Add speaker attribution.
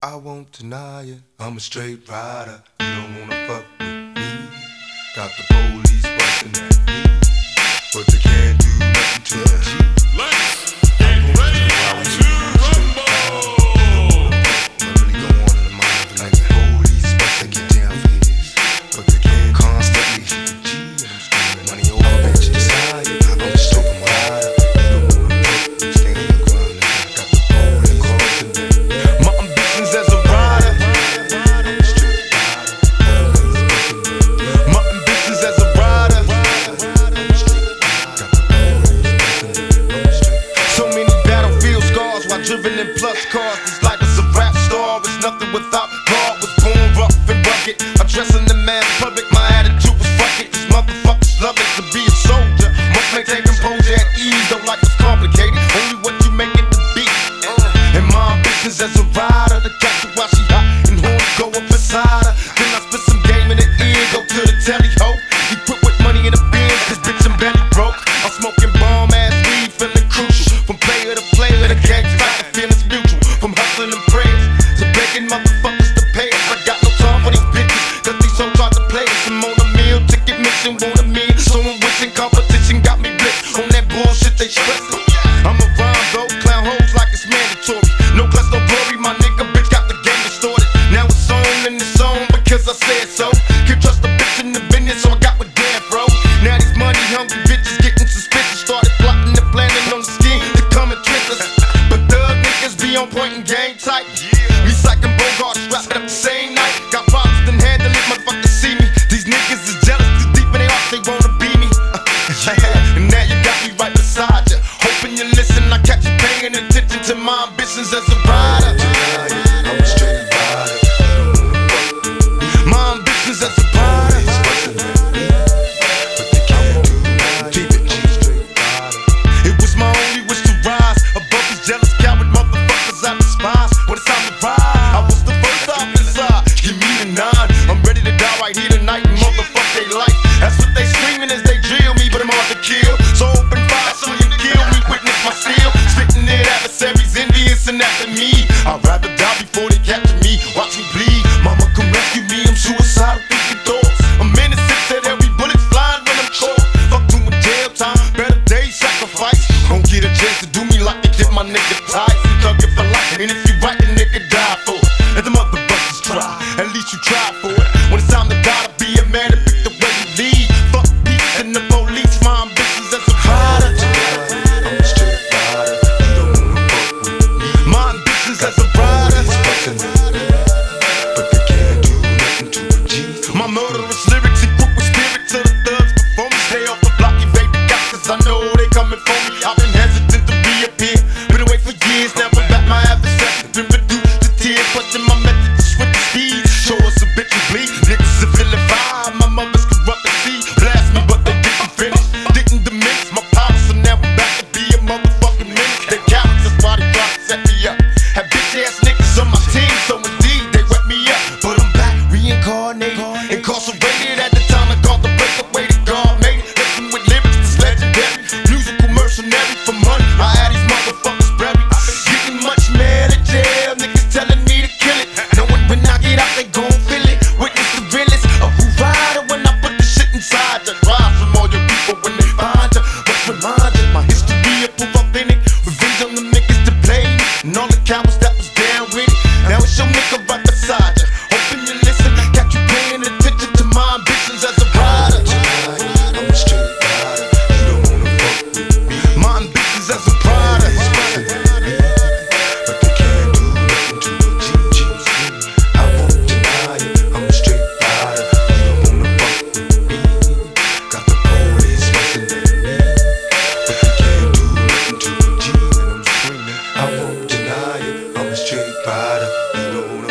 Speaker 1: I won't deny it, I'm a straight rider. You don't wanna fuck with me. Got the police bustin' at me, but they can't do nothing to a G.
Speaker 2: Let's get ready to rumble.
Speaker 1: What really go on in the mind of a nigga? Police bustin' get down for his, but they can't constantly shoot a G. And I'm screaming money over bitches. I'm just open rider. You don't wanna fuck with me, stand on the ground. Got the police bustin' at me. My ambitions as a rider. I'm a straight rider. My ambitions as a rider. I'm a straight rider. Got the police bustin' at me. So many battlefield scars while driven in plus cars. This life is a rap star. It's nothing without God. Was born rough and rugged. I dress in the mass public. My attitude was fuck it. These motherfuckers love it to be a soldier. Must maintain composure at ease. Don't like it's complicated. Only what you make it to be. And my ambitions as a rider, to catch her while she hot and horns go up inside her. Then I spit some game in the ear, go to the telly ho. He put with money in the bin, cause bitch I'm belly broke. I'm smoking bomb ass weed, feeling crucial. From player to player, the gang fight, the feelings mutual. From hustling and prayers to begging motherfuckers to pay us. I got no time for these bitches, cause these hoes try to play us. I'm on a meal, ticket mission, want a meal. So I'm wishing competition got me blitzed on that bullshit they stressing. I'm a rhyme though, clown hoes like it's mandatory. No class, no glory, my nigga, bitch got the game distorted. Now it's on and it's on because I said so. Can't trust a bitch in the business, so I got with Dan, bro. Now these money hungry bitches getting suspicious. Started plotting and planning on the scheme to come and trick us. But thug niggas be on point and game tight. Me psyching Bogart, strapped up the same night. Got problems, then handle it, motherfuckers see me. These niggas is jealous, too deep in their hearts, they wanna be me. And now you got me right beside you. Hoping you listen, I catch you paying attention to my ambitions as a rider. I'm a straight rider. My ambitions as a rider. But they can't do nothing. It was my only wish to rise above these jealous coward motherfuckers I despise. When it's time to ride, I was the first off inside. Give me the 9. I'm ready to die right here tonight and motherfuck they life. That's what they screaming as they drill me, but I'm hard to kill. So open fire, so you kill me, witness my steel. Spitting it adversaries, envious and after me. I'd rather die before they capture me. Watch me bleed, mama come rescue me. I'm suicidal, thinking thoughts. I'm innocent, said every bullet's flying when I'm caught. Fuck doing jail time, better days sacrifice. Don't get a chance to do me like they did my nigga Ty. Thug it for life, and if you right, the nigga die for it. Let the motherfuckers try, at least you try for it. When it's time to die, to be a man to pick the way you lead. Fuck peace and the police, my ambitions as a rider. I'm a straight rider, you don't wanna fuck with me. My ambitions as a rider, but they can't do nothing to a G. My murderous lyrics equipped with spirit to the thugs before me. Stay off the block, you baby got, cause I know they coming for me. I've been hesitant to reappear, been away for years, never back my adversary. Been reduced to tears, pushing my method to switch the speed. Show us a bitch and bleed, niggas are feeling fine. My mother's corrupt and see, blast me but they didn't finish. Didn't diminish my power, so now I'm back to be a motherfucking menace. They cowards, that's why they try to set me up. Had bitch ass niggas on my team, so indeed they wet me up. But I'm back, reincarnated, incarcerated. At the time I called the breakaway to God made it. Listen with lyrics that's legendary, musical mercenary for money. I had these motherfuckers buried, getting much mad at jail. Niggas telling me to kill it, knowing when I get out they gon' feel it. Witness the realest of who rider when I put the shit inside you. Rise from all your people when they find you. But remind you, my history will prove authentic. Revenge on the niggas that played me and all the cowards that was down with it. Now it's your nigga right beside you. Hoping you listen, got you paying attention to my ambitions as a rider. I'm a straight rider, you don't wanna fuck with me. My ambitions as a rider, but they can't do nothing to a G. I won't deny it, I'm a straight rider, you don't wanna fuck with me. Got the police bustin' at me, but they can't do nothing to a G. And I'm screaming, I won't deny it, I'm a straight rider, you don't wanna